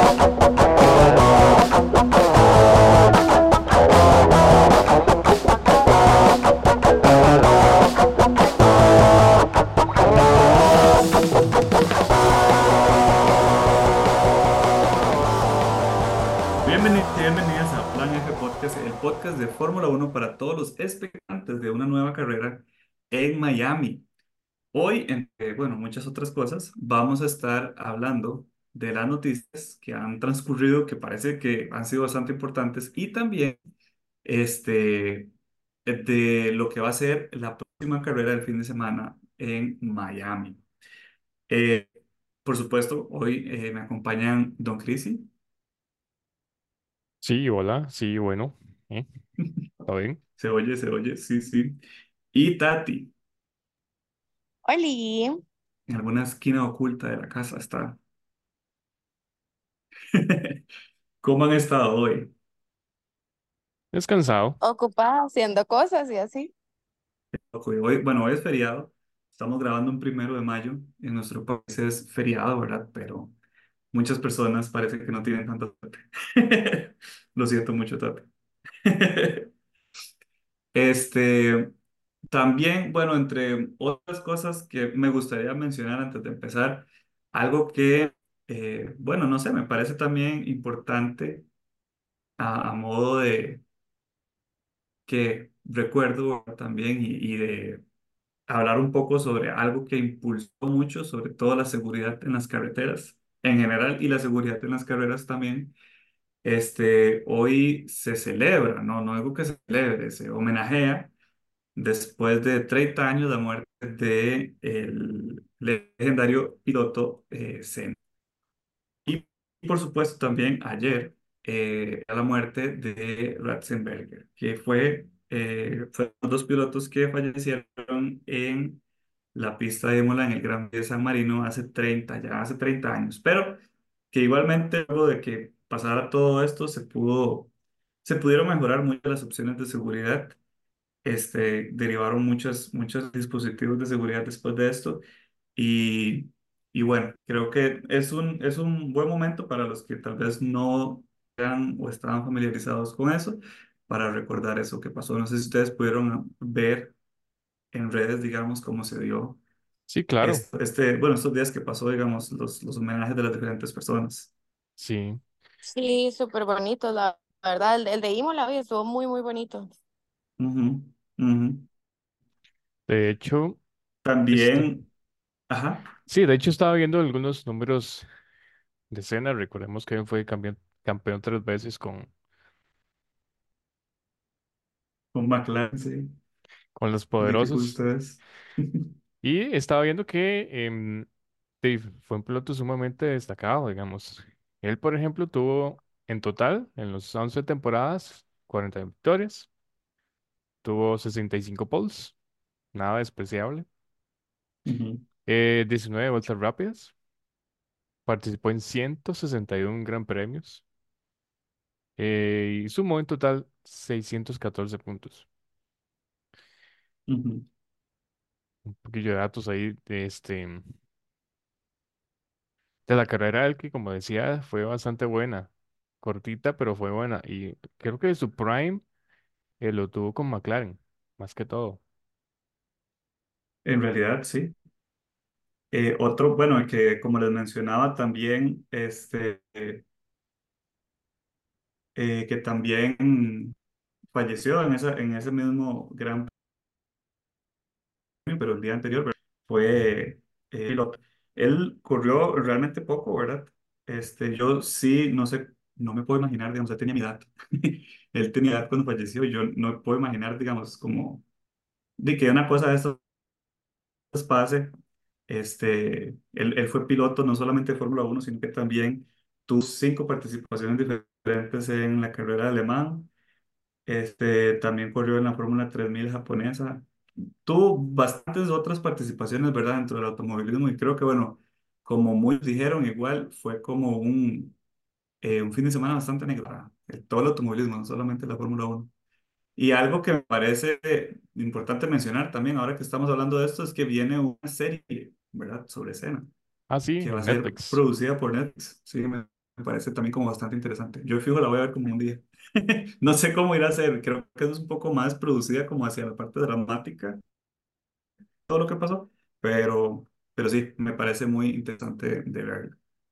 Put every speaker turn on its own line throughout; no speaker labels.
Bienvenidos y bienvenidas a Plan F Podcast, el podcast de Fórmula Uno para todos los expectantes de una nueva carrera en Miami. Hoy, entre, bueno, muchas otras cosas, vamos a estar hablando de las noticias que han transcurrido, que parece que han sido bastante importantes, y también este, de lo que va a ser la próxima carrera del fin de semana en Miami. Eh, por supuesto, hoy me acompañan Don Crisi.
Sí, hola, sí, bueno, ¿está bien?
Se oye, sí, sí. Y Tati,
Oli,
en alguna esquina oculta de la casa está. ¿Cómo han estado hoy?
Descansado.
ocupada haciendo cosas y así.
Hoy, bueno, hoy es feriado. Estamos grabando un 1 de mayo. En nuestro país es feriado, ¿verdad? Pero muchas personas parece que no tienen tanta suerte. Lo siento mucho, Tati. Este, también, bueno, entre otras cosas que me gustaría mencionar antes de empezar, algo que, bueno, no sé, me parece también importante a modo de que recuerdo también y de hablar un poco sobre algo que impulsó mucho, sobre todo la seguridad en las carreteras en general y la seguridad en las carreras también. Hoy se celebra, no, no digo que se celebre, se homenajea después de 30 años la muerte de el legendario piloto Senna. Y por supuesto también ayer a la muerte de Ratzenberger, que fueron los dos pilotos que fallecieron en la pista de Imola en el Gran Premio de San Marino hace 30 años. Pero que igualmente luego de que pasara todo esto se pudieron mejorar mucho las opciones de seguridad. Derivaron muchos dispositivos de seguridad después de esto y, y bueno, creo que es un buen momento para los que tal vez no eran o estaban familiarizados con eso, para recordar eso que pasó. No sé si ustedes pudieron ver en redes, digamos, cómo se dio
Sí, claro,
bueno, estos días que pasó, digamos, los homenajes de las diferentes personas.
sí.
Sí, súper bonito, la verdad. El de Imola hoy estuvo muy, muy bonito.
Ujú, ujú.
De hecho, este,
También, ajá,
sí, de hecho estaba viendo algunos números de escena. Recordemos que él fue campeón 3 veces
con McLaren, sí,
con los
el equipo de
poderosos.
ustedes.
Y estaba viendo que sí, fue un piloto sumamente destacado, digamos. Él, por ejemplo, tuvo en total, en los 11 temporadas, 40 victorias, tuvo 65 poles, nada despreciable.
Ujú,
19 vueltas rápidas. Participó en 161 gran premios y sumó en total 614 puntos.
ujú.
Un poquillo de datos ahí de la carrera del que, como decía, fue bastante buena. Cortita, pero fue buena. Y creo que su prime lo tuvo con McLaren, más que todo.
En realidad, sí. Otro, bueno, que como les mencionaba también, que también falleció en ese mismo Gran Premio, pero el día anterior, ¿verdad? Fue piloto. Él corrió realmente poco, ¿verdad? Yo sí, no sé, no me puedo imaginar, digamos, él tenía mi edad. Él tenía edad cuando falleció, yo no me puedo imaginar, digamos, como de que una cosa de estas pase. Él fue piloto no solamente de Fórmula Uno sino que también tuvo 5 participaciones diferentes en la carrera de alemán. También corrió en la Fórmula 3000 japonesa. Tuvo bastantes otras participaciones, ¿verdad?, dentro del automovilismo y creo que, bueno, como muchos dijeron, igual fue como un fin de semana bastante negro para todo el automovilismo, no solamente la Fórmula Uno. Y algo que me parece importante mencionar también, ahora que estamos hablando de esto, es que viene una serie, ¿verdad?, sobre escena,
Ah, sí,
que va a
en
ser
Netflix.
producida por Netflix. Sí, me parece también como bastante interesante. Yo fijo la voy a ver como un día. No sé cómo irá a ser, creo que es un poco más producida como hacia la parte dramática, todo lo que pasó, pero, pero sí, me parece muy interesante de ver.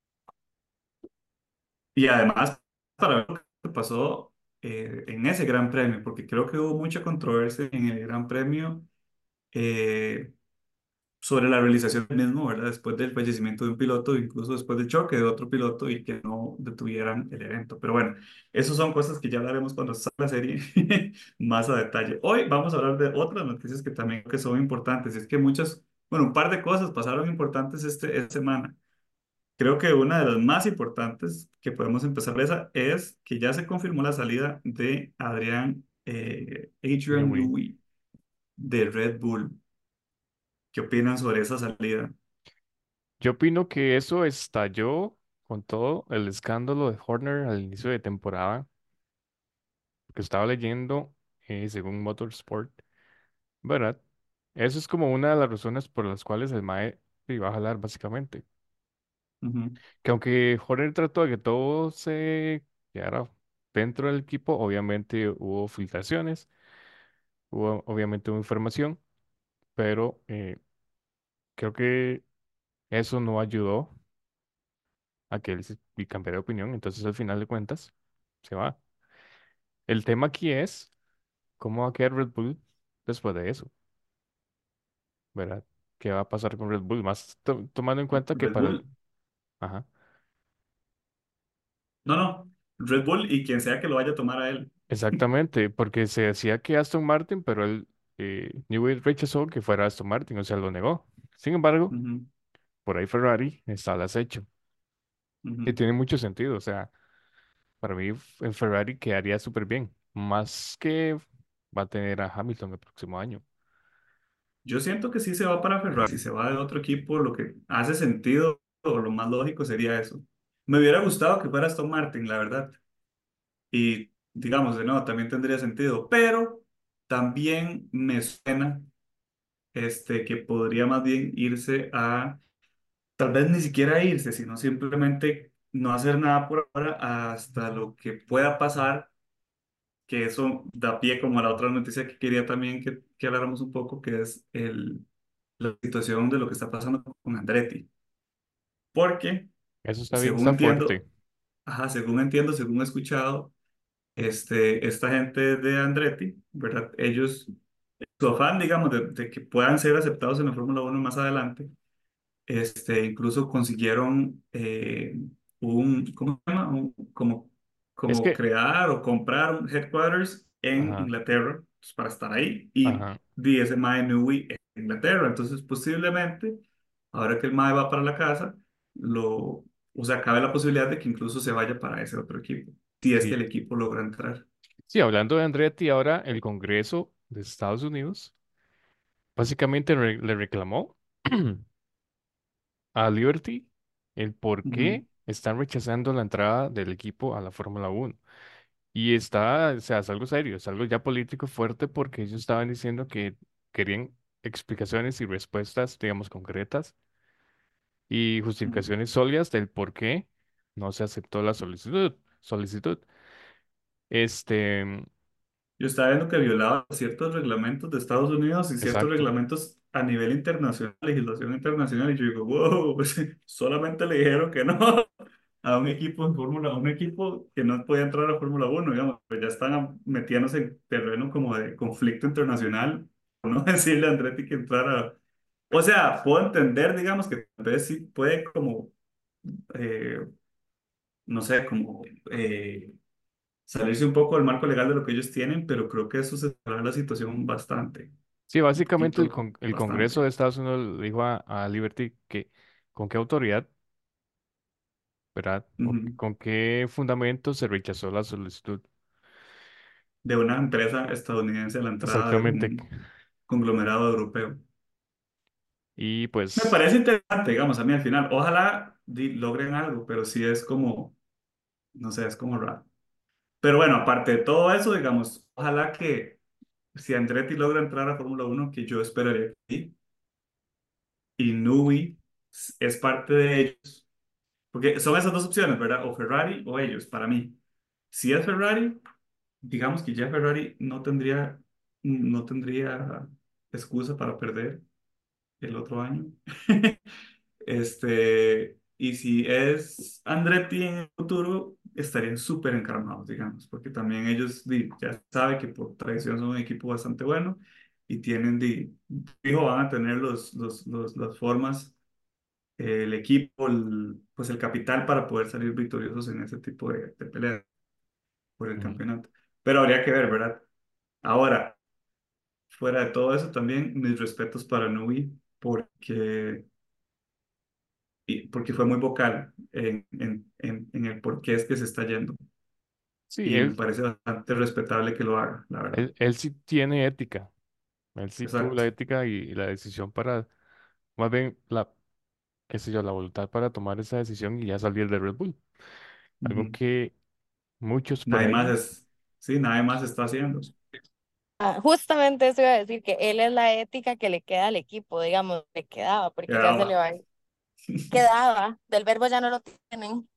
Y además, para ver lo que pasó en ese Gran Premio, porque creo que hubo mucha controversia en el Gran Premio. eh, Sobre la realización del mismo, ¿verdad? Después del fallecimiento de un piloto, incluso después del choque de otro piloto y que no detuvieran el evento. Pero bueno, esas son cosas que ya hablaremos cuando salga la serie más a detalle. Hoy vamos a hablar de otras noticias que también que son importantes. Es que muchas, bueno, un par de cosas pasaron importantes esta semana. Creo que una de las más importantes que podemos empezar esa es que ya se confirmó la salida de Adrian
Newey.
Newey de Red Bull. ¿Qué opinan sobre esa salida?
Yo opino que eso estalló con todo el escándalo de Horner al inicio de temporada, que estaba leyendo, según Motorsport, ¿verdad? Eso es como una de las razones por las cuales el MAE iba a jalar, básicamente.
Ujú.
Que aunque Horner trató de que todo se quedara dentro del equipo, obviamente hubo filtraciones, hubo información, pero creo que eso no ayudó a que él y cambiara de opinión, entonces al final de cuentas se va. El tema aquí es cómo va a quedar Red Bull después de eso, ¿verdad? ¿Qué va a pasar con Red Bull? Más tomando en cuenta que
Red
para el...
Bull.
Ajá,
No, no. Red Bull y quien sea que lo vaya a tomar a él.
exactamente, porque se decía que Aston Martin, pero él, Newey rechazó que fuera Aston Martin, o sea, lo negó. Sin embargo,
Ujú,
por ahí Ferrari está al acecho. Y
ujú.
tiene mucho sentido, o sea, para mí en Ferrari quedaría súper bien, más que va a tener a Hamilton el próximo año.
Yo siento que sí se va para Ferrari. Si se va de otro equipo, lo que hace sentido o lo más lógico sería eso. Me hubiera gustado que fuera Aston Martin, la verdad. Y digamos, de nuevo, también tendría sentido. Pero también me suena que podría más bien irse a, tal vez ni siquiera irse, sino simplemente no hacer nada por ahora hasta lo que pueda pasar, que eso da pie como a la otra noticia que quería también que habláramos un poco, que es la situación de lo que está pasando con Andretti. Porque,
Eso está bien,
según
está fuerte.
entiendo, ajá, según entiendo, según he escuchado, esta gente de Andretti, ¿verdad? Ellos, su afán, digamos, de que puedan ser aceptados en la Fórmula Uno más adelante, incluso consiguieron ¿cómo se llama?
Es
Como
que,
crear o comprar un headquarters en
ajá,
Inglaterra pues, para estar ahí y
ajá.
ese MAE Nui en Inglaterra. Entonces, posiblemente, ahora que el MAE va para la casa, o sea, cabe la posibilidad de que incluso se vaya para ese otro equipo, si es que
Sí,
el equipo logra entrar.
sí, hablando de Andretti, ahora el Congreso de Estados Unidos básicamente le reclamó a Liberty el por
Ujú,
qué están rechazando la entrada del equipo a la Fórmula Uno. Y está, o sea, es algo serio, es algo ya político fuerte porque ellos estaban diciendo que querían explicaciones y respuestas, digamos, concretas y
ujú.
justificaciones sólidas del por qué no se aceptó la solicitud. Este,
Yo estaba viendo que violaba ciertos reglamentos de Estados Unidos y ciertos
exacto.
reglamentos a nivel internacional, legislación internacional, y yo digo, wow, pues, solamente le dijeron que no a un equipo de Fórmula, a un equipo que no podía entrar a Fórmula Uno digamos, pues ya están metiéndose en terreno como de conflicto internacional, por no decirle a Andretti que entrara. O sea, puedo entender, digamos, que tal vez sí puede como, eh, no sé, como salirse un poco del marco legal de lo que ellos tienen, pero creo que eso se trae la situación bastante,
Sí,
un
básicamente
poquito,
El Congreso
bastante.
de Estados Unidos le dijo a Liberty que con qué autoridad, ¿verdad? O
Ujú.
con qué fundamento se rechazó la solicitud.
De una empresa estadounidense a la entrada de
Exactamente.
un conglomerado europeo.
Y
Me
pues,
parece interesante, digamos, a mí al final. Ojalá logren algo, pero sí es como, no sé, es como raro. Pero bueno, aparte de todo eso, digamos, ojalá que si Andretti logra entrar a Fórmula Uno que yo esperaría que sí, y Nui es parte de ellos, Porque son esas dos opciones, ¿verdad? O Ferrari o ellos, para mí. Si es Ferrari, digamos que ya Ferrari no tendría excusa para perder el otro año. Y si es Andretti en el futuro, estarían súper encaramados, digamos, porque también ellos ya saben que por tradición son un equipo bastante bueno y tienen, dijo, van a tener las formas, el equipo, pues el capital para poder salir victoriosos en ese tipo de peleas por el
Ujú.
campeonato. Pero habría que ver, ¿verdad? Ahora, fuera de todo eso, también mis respetos para Nui, porque fue muy vocal en el por qué es que se está yendo.
Sí,
Y me parece bastante respetable que lo haga, la verdad.
él sí tiene ética. Él sí tuvo
Exacto.
la ética y la decisión para, más bien, qué sé yo, la voluntad para tomar esa decisión y ya salir de Red Bull. Algo
Ujú.
que muchos por
Nadie más
ahí,
sí, nadie más está haciendo.
Ah, justamente eso iba a decir, que él es la ética que le queda al equipo, digamos, le quedaba, porque ya se le
Quedaba.
va a ir. Quedaba, del verbo ya no lo tienen.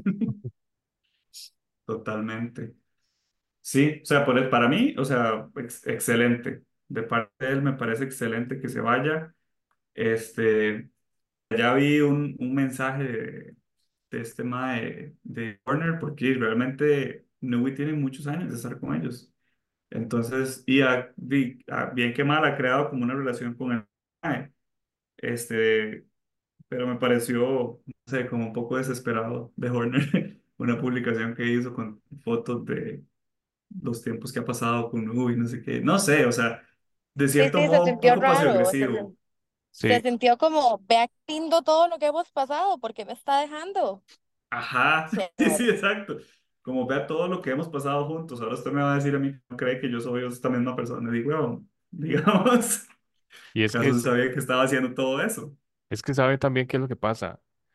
Totalmente. Sí, o sea, para mí, o sea, excelente. De parte de él me parece excelente que se vaya. Este, ya vi un mensaje de este mae de Warner, porque realmente Newey tiene muchos años de estar con ellos. Entonces, bien que mal ha creado como una relación con el mae. Este, pero me pareció, no sé, como un poco desesperado de Horner, una publicación que hizo con fotos de los tiempos que ha pasado con Newey, no sé qué. No sé, o sea, de
Sí,
cierto
sí, se
modo, un
sintió
poco
raro,
pasivo-agresivo.
se
sí,
sintió como, vea qué lindo todo lo que hemos pasado, ¿por qué me está dejando?
Ajá, sí, sí,
Señor.
exacto. Como vea todo lo que hemos pasado juntos, ahora usted me va a decir a mí que no cree que yo soy esta misma persona. Y digo, "Huevón, digamos,
y es que
¿acaso sabía que estaba haciendo todo eso?"
es que sabe también qué es lo que pasa.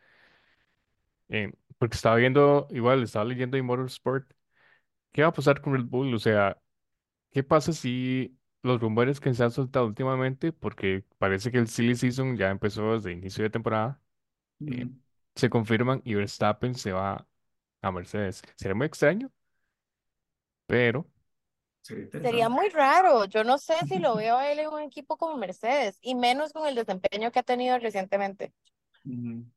Porque estaba viendo, igual, estaba leyendo en Motorsport, ¿qué va a pasar con Red Bull? O sea, ¿qué pasa si los rumores que se han soltado últimamente, porque parece que el silly season ya empezó desde inicio de temporada, eh,
Ujú.
se confirman y Verstappen se va a Mercedes? Sería muy extraño, pero
Sería
Sería
interesante.
muy raro, yo no sé si lo veo a él en un equipo como Mercedes, y menos con el desempeño que ha tenido recientemente.
Ujú.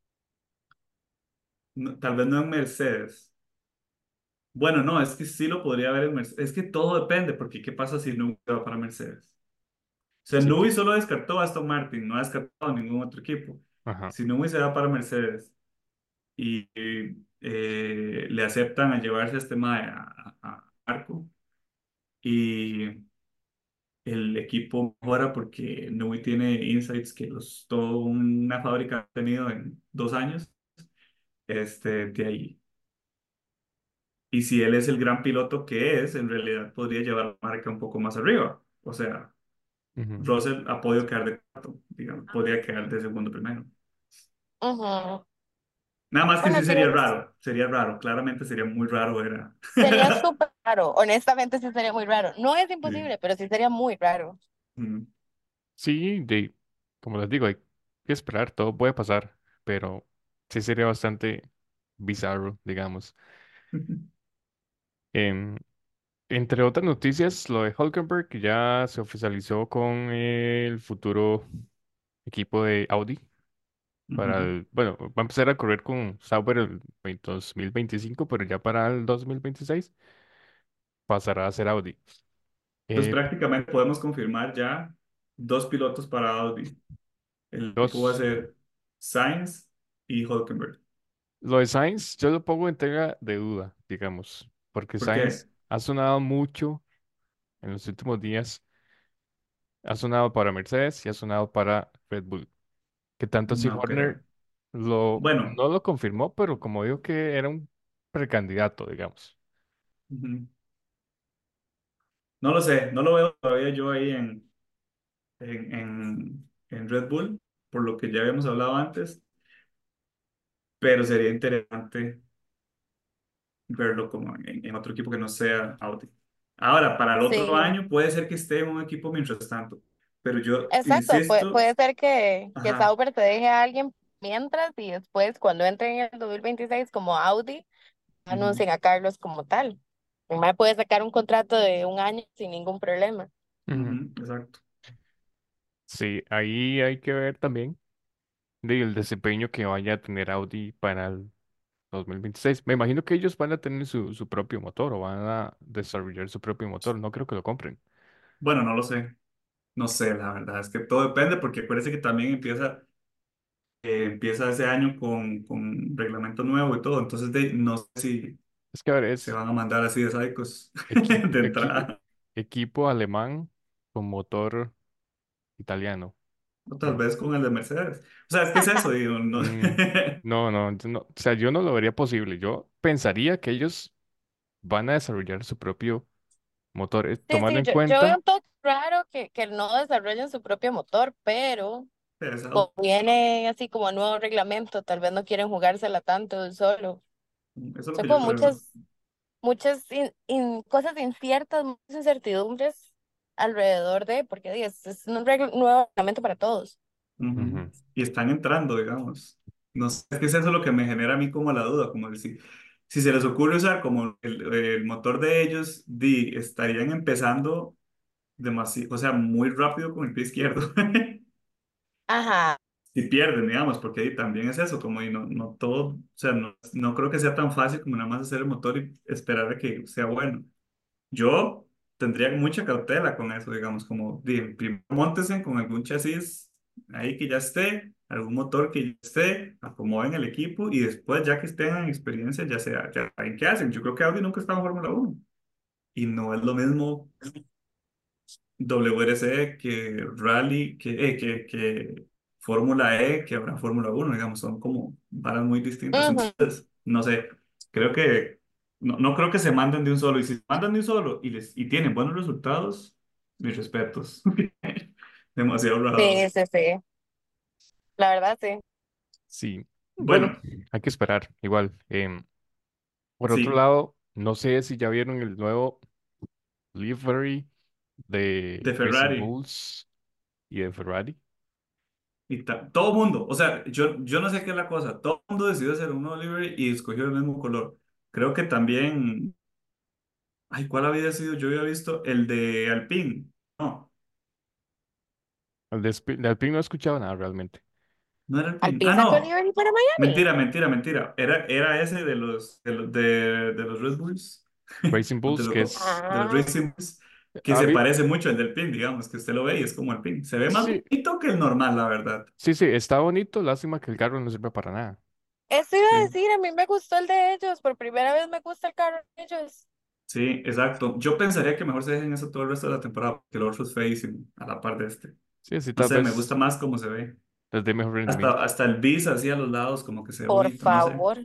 Tal vez no en Mercedes. Bueno, no, es que sí lo podría haber en Mercedes. Es que todo depende, porque ¿qué pasa si no va para Mercedes? O sea,
sí,
Newey solo descartó a Aston Martin, no ha descartado a ningún otro equipo.
ajá.
Si Newey se va para Mercedes y le aceptan a llevarse a este mae a Marco y el equipo mejora porque Newey tiene insights que toda una fábrica ha tenido en 2 años, de ahí. Y si él es el gran piloto que es, en realidad podría llevar la marca un poco más arriba. O sea,
Ujú.
Russell ha podido quedar de cuarto, digamos, podría quedar de segundo primero.
Ujú.
Nada más que
Bueno,
sí
sí,
sería raro, claramente sería muy raro, era.
sería súper raro, honestamente sí sería muy raro. No es
Sí.
imposible, pero sí sería muy raro.
Mm.
Sí, como les digo, hay que esperar, todo puede pasar, pero sí sería bastante bizarro, digamos. Em, Entre otras noticias, lo de Hulkenberg, que ya se oficializó con el futuro equipo de Audi para
Ujú.
bueno, va a empezar a correr con Sauber el 2025, pero ya para el 2026 pasará a ser Audi.
Entonces
Eh,
prácticamente podemos confirmar ya dos pilotos para Audi. El equipo va a
dos,
ser Sainz y Hülkenberg.
lo de Sainz yo lo pongo en tela de duda, digamos, porque
¿Por
Sainz
qué?
ha sonado mucho en los últimos días, ha sonado para Mercedes y ha sonado para Red Bull. Que tanto así
No
Horner
creo. Bueno,
no lo confirmó, pero como dijo que era un precandidato, digamos.
ujú. No lo sé, no lo veo todavía yo ahí en Red Bull, por lo que ya habíamos hablado antes, pero sería interesante verlo como en otro equipo que no sea Audi. Ahora, para el otro
Sí,
año puede ser que esté en un equipo mientras tanto, pero yo
exacto, puede
insisto,
ser que
ajá,
Sauber te deje a alguien mientras y después cuando entren en el 2026 como Audi,
Ujú,
anuncien a Carlos como tal. El mae puede sacar un contrato de un año sin ningún problema.
Ujú.
ujú, exacto.
Sí, ahí hay que ver también del desempeño que vaya a tener Audi para el 2026. Me imagino que ellos van a tener su propio motor o van a desarrollar su propio motor. No creo que lo compren.
Bueno, no lo sé. No sé, la verdad es que todo depende porque acuérdense que también empieza ese año con reglamento nuevo y todo. Entonces, no sé si
Es que, a ver,
se
es
van a mandar así de sádicos
equipo,
de entrada.
equipo alemán con motor italiano.
O tal
Mm,
vez con el de Mercedes. O sea, es que es eso, digo, no.
mm, no, no, no, o sea, yo no lo vería posible. Yo pensaría que ellos van a desarrollar su propio motor,
Sí,
tomando
sí,
en
yo veo
cuenta,
un toque raro que no desarrollen su propio motor, pero
Eso,
como viene así como nuevo reglamento, tal vez no quieren jugársela tanto de un solo.
eso es lo
Son
que yo
como
creo.
muchas cosas inciertas, muchas incertidumbres alrededor de, porque es un nuevo reglamento para todos.
Ujú.
ujú,
Y están entrando, digamos. No sé, es que es eso lo que me genera a mí como la duda, como decir, si se les ocurre usar como el motor de ellos, estarían empezando demasiado, o sea, muy rápido con el pie izquierdo.
Ajá,
Si pierden, digamos, porque ahí también es eso, como y no todo, o sea, no creo que sea tan fácil como nada más hacer el motor y esperar a que sea bueno. Yo tendría mucha cautela con eso, digamos, como primero móntense con algún chasis ahí que ya esté, algún motor que ya esté, acomoden el equipo y después, ya que estén en experiencia, ya sea, ya saben qué hacen. Yo creo que Audi nunca estaba en Fórmula Uno y no es lo mismo WRC que Rally, que Fórmula E, que habrá Fórmula Uno, digamos, son como varas muy distintas.
ujú.
Entonces, no sé, creo que no creo que se manden de un solo. Y si se mandan de un solo y tienen buenos resultados, mis respetos. Demasiado
Sí,
rajados.
sí, sí, la verdad sí.
sí. Bueno,
Bueno,
hay que esperar, igual. Por otro
sí,
lado, no sé si ya vieron el nuevo livery de
de
Racing
Ferrari.
Bulls y de Ferrari.
Todo mundo, o sea, yo no sé qué es la cosa. Todo el mundo decidió hacer un nuevo livery y escogió el mismo color. Creo que también. Ay, ¿cuál había sido? Yo había visto el de Alpine. No,
De Alpine no he escuchado nada realmente.
no era Alpine. Ah,
Alpine sacó
no.
Liberty para Miami.
Mentira, mentira, mentira. Era ese de los Red Bulls,
Racing
o de
Bulls, que
los,
es...
de los
Ah,
Racing Bulls, que
A
se
mí,
parece mucho al del Alpine, digamos, que usted lo ve y es como Alpine. Se ve más
sí,
bonito que el normal, la verdad.
sí, sí, está bonito. Lástima que el carro no sirve para nada.
eso iba a
Sí,
decir, a mí me gustó el de ellos, por primera vez me gusta el carro de ellos.
sí, exacto. Yo pensaría que mejor se dejen eso todo el resto de la temporada, porque el otro es feísimo, a la par de este.
Sí, así
No
tal
sé, me gusta
vez
más cómo se ve.
les dé mejor
Hasta,
rendimiento.
hasta el bis así a los lados, como que se ve
Por
bonito, no sé.
favor,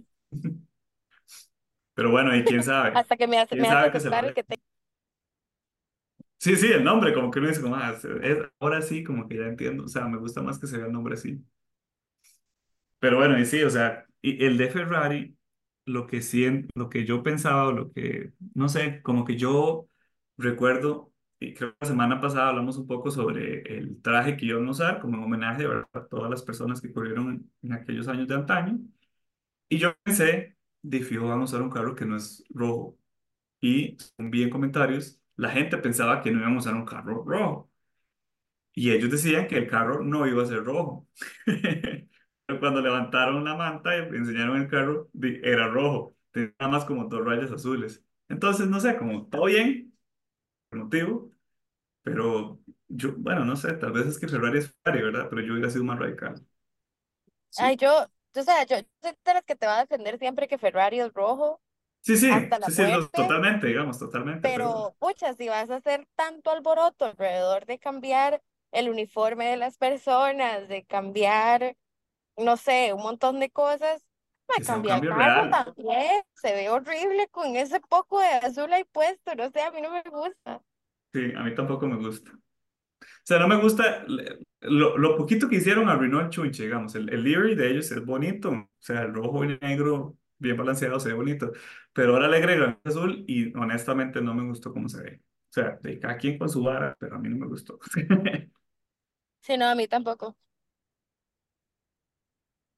Pero bueno, y quién sabe.
hasta que
Quién
me hace
sabe que se lo
aceptar el
arregle.
que te...
Sí, sí, el nombre, como que uno dice, como, ahora sí, como que ya entiendo. O sea, me gusta más que se vea el nombre así. Pero bueno, y sí, o sea, y el de Ferrari, lo que sí, lo que yo pensaba, o lo que, no sé, como que yo recuerdo, y creo que la semana pasada hablamos un poco sobre el traje que iban a usar, como en homenaje, ¿verdad?, a todas las personas que corrieron en aquellos años de antaño. Y yo pensé, de fijo, van a usar un carro que no es rojo. Y según vi en comentarios, la gente pensaba que no íbamos a usar un carro rojo. Y ellos decían que el carro no iba a ser rojo. Pero cuando levantaron la manta y enseñaron el carro, era rojo. Tenía nada más como dos rayas azules. Entonces, no sé, como todo bien, por motivo, pero yo, bueno, no sé, tal vez es que Ferrari es Ferrari, ¿verdad? Pero yo hubiera sido más radical.
Ay,
Sí,
o sea, yo soy de las que te va a defender siempre que Ferrari es rojo
Sí, sí,
hasta la
sí, sí,
muerte,
totalmente, digamos, totalmente, pero
pero pucha, si vas a hacer tanto alboroto alrededor de cambiar el uniforme de las personas, de cambiar, no sé, un montón de cosas, me
que sea un
cambia el
cambio
carro
real.
también, se ve horrible con ese poco de azul ahí puesto, no sé, a mí no me gusta.
Sí, a mí tampoco me gusta. O sea, no me gusta lo poquito que hicieron arruinó el chunche, digamos. El livery de ellos es bonito, o sea, el rojo y el negro bien balanceado se ve bonito, pero ahora le agregan el azul y honestamente no me gustó cómo se ve. O sea, de cada quien con su vara, pero a mí no me gustó.
Sí, no, a mí tampoco.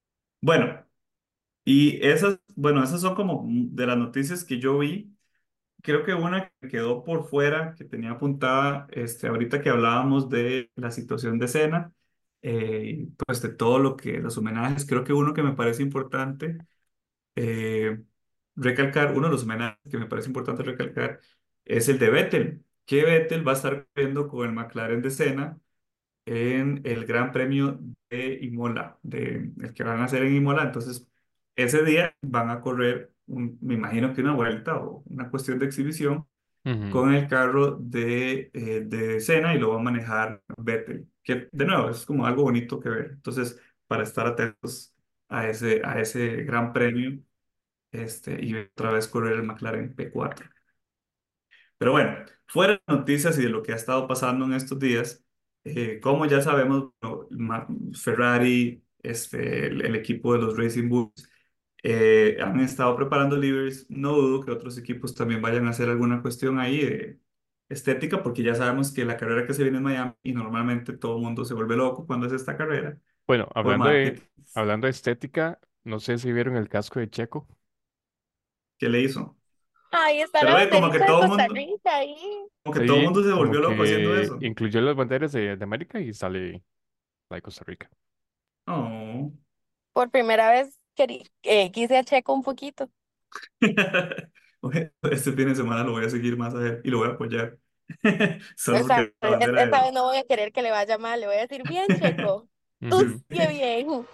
Bueno, y esas, bueno, esas son como de las noticias que yo vi. Creo que una que quedó por fuera, que tenía apuntada, ahorita que hablábamos de la situación de escena, pues de todo lo que, los homenajes, creo que uno que me parece importante eh, recalcar, uno de los homenajes que me parece importante recalcar es el de Vettel, que Vettel va a estar viendo con el McLaren de Senna en el Gran Premio de Imola, de, el que van a hacer en Imola. Entonces, ese día van a correr, me imagino que una vuelta o una cuestión de exhibición
Ujú.
con el carro de Senna y lo va a manejar Vettel, que de nuevo es como algo bonito que ver. Entonces, para estar atentos a ese Gran Premio y otra vez correr el McLaren P4. Pero bueno, fuera de noticias y de lo que ha estado pasando en estos días, como ya sabemos, bueno, Ferrari, el equipo de los Racing Bulls, han estado preparando libres. No dudo que otros equipos también vayan a hacer alguna cuestión ahí de estética, porque ya sabemos que la carrera que se viene en Miami y normalmente todo el mundo se vuelve loco cuando es esta carrera
Bueno,
por marketing.
hablando de estética, no sé si vieron el casco de Checo.
¿Qué le hizo?
Ahí está la
Pero
banderita de Costa Rica ahí.
como que todo el
Sí,
mundo se
como
volvió loco haciendo
que
eso.
incluyó las banderas de América y sale la de Costa Rica.
Oh.
Por primera vez quise a Checo un poquito.
Oye, este fin de semana lo voy a seguir más a él y lo voy a apoyar. Solo
Esta,
porque la bandera
esta
de...
vez no voy a querer que le vaya mal, le voy a decir, bien, Checo, tú
Ujú.
sigue bien.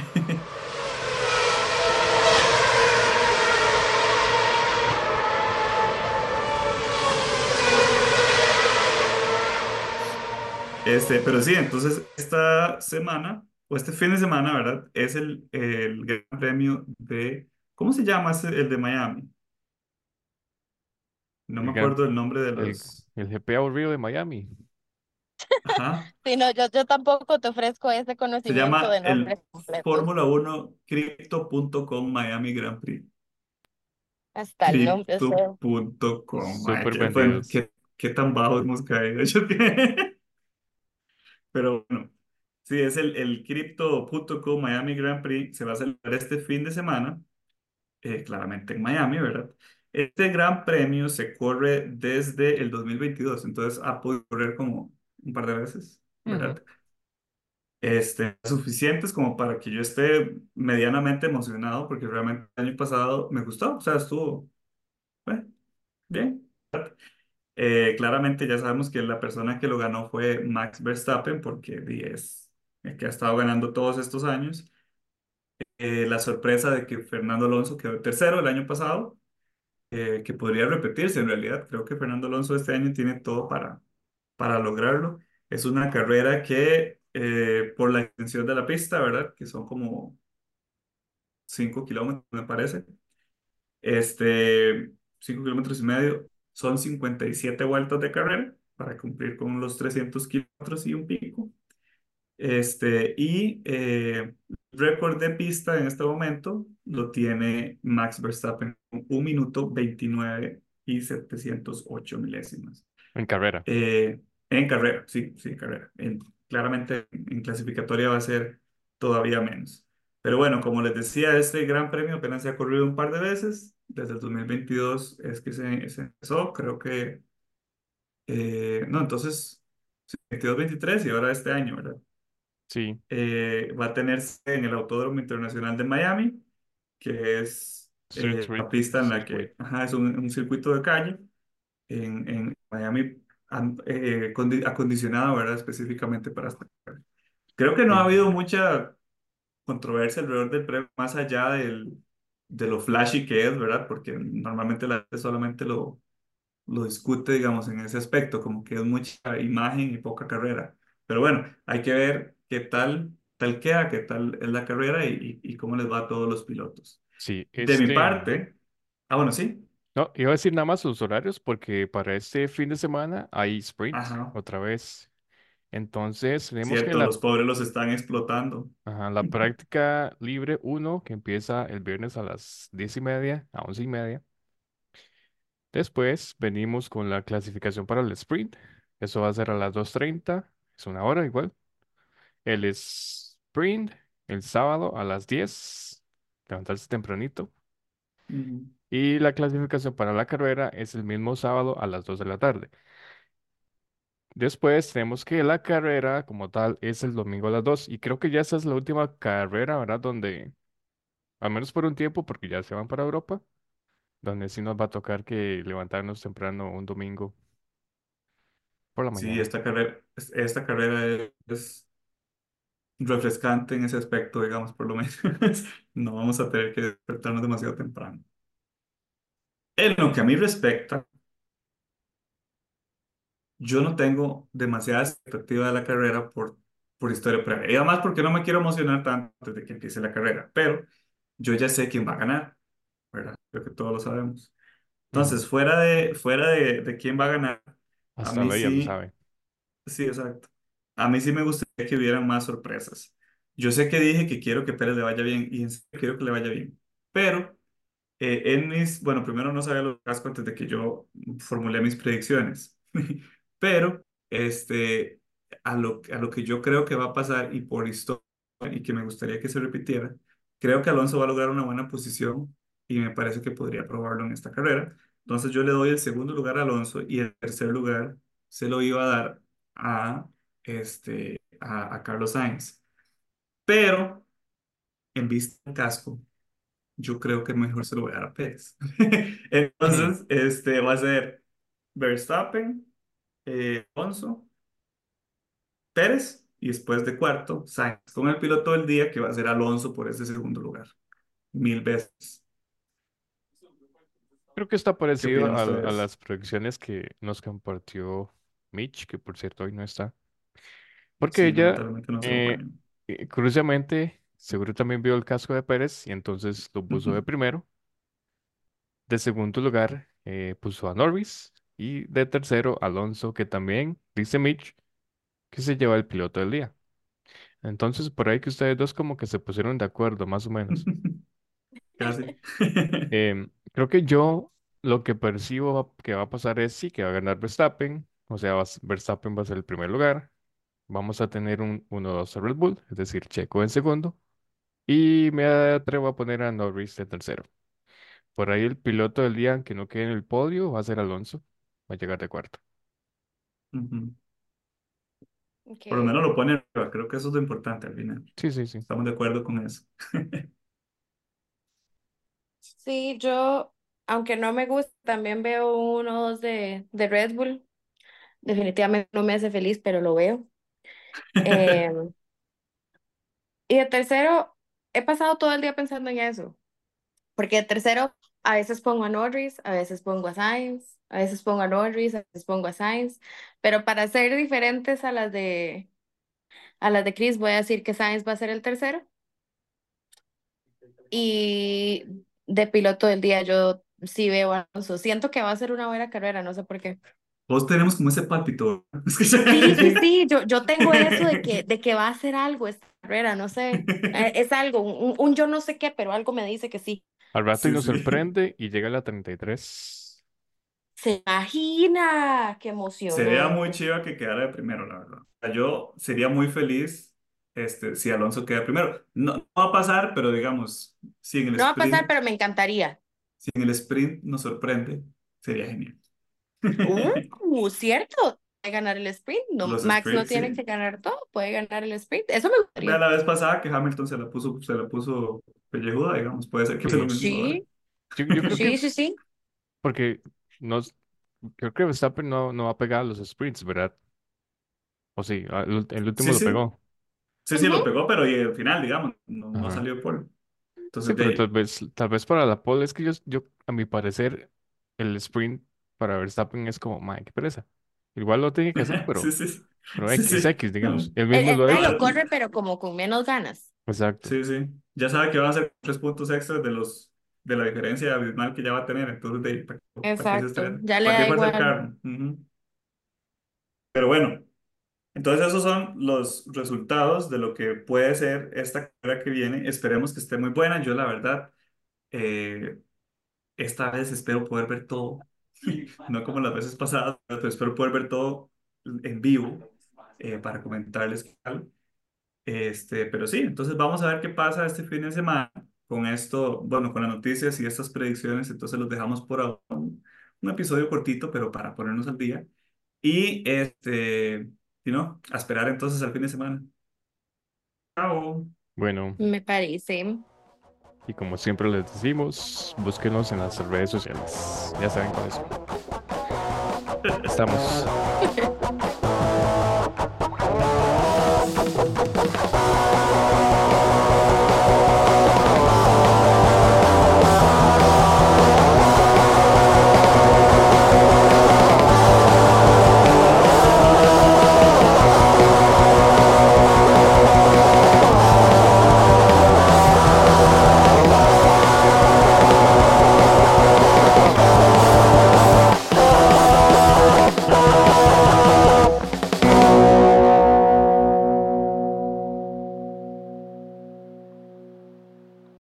Pero sí, entonces esta semana, o este fin de semana, ¿verdad? Es el Gran Premio de... ¿Cómo se llama el de Miami? No
El,
me
gran-
acuerdo el nombre de
el,
los...
el GP aburrido de Miami.
Ajá.
Si no, yo tampoco te ofrezco ese
Se
conocimiento
llama
de nombres
el
completos.
Fórmula Uno Crypto.com Miami Grand Prix.
Hasta el nombre feo.
Crypto.com,
Súper vendidos.
qué tan bajo hemos caído. Yo qué- Pero bueno, sí, es el Crypto.com Miami Grand Prix. Se va a celebrar este fin de semana, claramente en Miami, ¿verdad? Este gran premio se corre desde el 2022, entonces ha podido correr como un par de veces,
Ujú.
¿verdad? Suficientes como para que yo esté medianamente emocionado, porque realmente el año pasado me gustó, o sea, estuvo bien. Claramente ya sabemos que la persona que lo ganó fue Max Verstappen, porque es el que ha estado ganando todos estos años. La sorpresa de que Fernando Alonso quedó tercero el año pasado, que podría repetirse en realidad. Creo que Fernando Alonso este año tiene todo para lograrlo. Es una carrera que, por la extensión de la pista, ¿verdad? Que son como 5 kilómetros, me parece. 5,5 kilómetros, son 57 vueltas de carrera para cumplir con los 300 kilómetros y un pico. Récord de pista en este momento lo tiene Max Verstappen con 1 minuto 29 y 708 milésimas.
En carrera.
En carrera, sí, sí, en carrera. Claramente en clasificatoria va a ser todavía menos. Pero bueno, como les decía, este Gran Premio apenas se ha corrido un par de veces. Desde el 2022 es que se empezó, creo que, no, entonces, sí, 22-23 y ahora este año, ¿verdad?
Sí.
Va a tenerse en el Autódromo Internacional de Miami, que es
Street
la
Street
pista en la
Circuit.
que, ajá, es un circuito de calle en Miami, acondicionado, ¿verdad? Específicamente para esta carrera. Creo que no ha
Sí.
habido mucha controversia alrededor del premio, más allá de lo flashy que es, ¿verdad? Porque normalmente la gente solamente lo discute, digamos, en ese aspecto, como que es mucha imagen y poca carrera. Pero bueno, hay que ver qué tal queda, qué tal es la carrera y cómo les va a todos los pilotos.
Sí,
De mi parte, bueno, sí,
no, iba a decir nada más sus horarios porque para este fin de semana hay sprint
ajá,
otra vez. Entonces tenemos que
cierto, los pobres los están explotando.
la práctica libre uno que empieza el viernes a las 10:30 a 11:30. Después venimos con la clasificación para el sprint. Eso va a ser a las 2:30. Es una hora igual. El sprint el sábado a las 10. levantarse tempranito.
Ujú.
Y la clasificación para la carrera es el mismo sábado a las 2 de la tarde. Después tenemos que la carrera como tal es el domingo a las 2. Y creo que ya esa es la última carrera, ¿verdad? Donde, al menos por un tiempo, porque ya se van para Europa, donde sí nos va a tocar que levantarnos temprano un domingo por la
Sí,
mañana.
esta carrera es refrescante en ese aspecto, digamos, por lo menos. No vamos a tener que despertarnos demasiado temprano. En lo que a mí respecta, yo no tengo demasiada expectativa de la carrera por historia previa. Y además porque no me quiero emocionar tanto antes de que empiece la carrera. Pero yo ya sé quién va a ganar, ¿verdad? Creo que todos lo sabemos.
Ujú.
Entonces, fuera de quién va a ganar, a
Hasta
mí
Leia lo
sí,
sabe.
sí, exacto. A mí sí me gustaría que hubieran más sorpresas. Yo sé que dije que quiero que Pérez le vaya bien y en serio quiero que le vaya bien. Pero bueno, primero no sabía los cascos antes de que yo formulé mis predicciones, pero a lo que yo creo que va a pasar y por historia y que me gustaría que se repitiera, creo que Alonso va a lograr una buena posición y me parece que podría probarlo en esta carrera. Entonces yo le doy el segundo lugar a Alonso y el tercer lugar se lo iba a dar a, a Carlos Sainz. Pero en vista del casco yo creo que mejor se lo voy a dar a Pérez.
Ujú.
Entonces, va a ser Verstappen, Alonso, Pérez y después de cuarto, Sainz, con el piloto del día que va a ser Alonso por ese segundo lugar. Mil veces.
Creo que está
¿Qué
parecido
opinan
a
ustedes?
las proyecciones que nos compartió Mitch, que por cierto hoy no está. Porque
Sí,
ella,
lamentablemente no se
eh,
acompañan.
curiosamente, seguro también vio el casco de Pérez y entonces lo puso de primero. De segundo lugar, puso a Norris. Y de tercero, Alonso, que también, dice Mitch, que se lleva el piloto del día. Entonces, por ahí que ustedes dos como que se pusieron de acuerdo, más o menos.
Casi.
Creo que yo lo que percibo que va a pasar es sí que va a ganar Verstappen. O sea, Verstappen va a ser el primer lugar. Vamos a tener un 1-2 a Red Bull, es decir, Checo en segundo. Y me atrevo a poner a Norris de tercero. Por ahí el piloto del día, que no quede en el podio, va a ser Alonso. Va a llegar de cuarto.
Ujú. Por lo
Ok.
menos lo pone arriba. Creo que eso es lo importante al final.
Sí, sí, sí.
Estamos de acuerdo con eso.
Sí, yo, aunque no me gusta, también veo uno o dos de Red Bull. Definitivamente no me hace feliz, pero lo veo. Eh, y de tercero, he pasado todo el día pensando en eso. Porque de tercero, a veces pongo a Norris, a veces pongo a Sainz, a veces pongo a Norris, a veces pongo a Sainz. Pero para ser diferentes a las de Chris, voy a decir que Sainz va a ser el tercero. Y de piloto del día, yo sí veo a Alonso. Siento que va a ser una buena carrera, no sé por qué.
Todos tenemos como ese pálpito. Es
Sí, sí,
que-
sí, yo tengo eso de que va a hacer algo esta carrera, no sé. Es algo, un yo no sé qué, pero algo me dice que sí.
Al rato y
Sí,
nos
sí.
sorprende y llega a la 33.
Se imagina, qué
Sería muy
emocionante.
chiva que quedara de primero, la verdad. O sea, yo sería muy feliz si Alonso queda primero. No, no va a pasar, pero digamos,
No va a pasar, pero me encantaría.
si en el sprint nos sorprende, sería genial.
Cierto. Puede ganar el sprint. No,
Los
Max no
sprints,
tiene que
sí.
ganar todo, puede ganar el sprint. Eso me
Vea
gustaría.
la vez pasada que Hamilton se la puso pellejuda, digamos. Puede ser que sea lo
Sí.
mismo ahora.
Sí,
Yo creo
sí,
que,
sí, sí.
porque nos, creo que Verstappen no va a pegar a los sprints, ¿verdad? O sí, el último
Sí,
lo
sí.
pegó.
Sí, sí,
Ujú.
lo pegó, pero y al final, digamos, no
Ajá.
salió por.
Sí,
Entonces, de
pero
ahí.
tal vez para la pole, es que a mi parecer, el sprint para Verstappen es como, madre, qué pereza. Igual lo tiene que hacer,
Sí, sí.
pero
Sí,
X,
sí.
X, digamos.
No.
Él mismo lo ha
Él lo
hecho.
corre, pero como con menos ganas.
Exacto.
Sí, sí. Ya sabe que van a ser 3 puntos extras de la diferencia abismal que ya va a tener. Entonces, de ahí, ¿para qué se
Exacto.
estresa?
Ya le
¿Para qué
da
fuerza el
igual.
carro? Ujú. Pero bueno, entonces esos son los resultados de lo que puede ser esta carrera que viene. Esperemos que esté muy buena. Yo, la verdad, eh, esta vez espero poder ver todo. No como las veces pasadas, pero espero poder ver todo en vivo para comentarles qué tal. Pero sí, entonces vamos a ver qué pasa este fin de semana. con esto, bueno, con las noticias y estas predicciones, entonces los dejamos por ahora. Un episodio cortito, pero para ponernos al día. Y si no, a esperar entonces al fin de semana. Chao.
Bueno,
Me parece.
y como siempre les decimos, búsquenos en las redes sociales. Ya saben con eso. Estamos.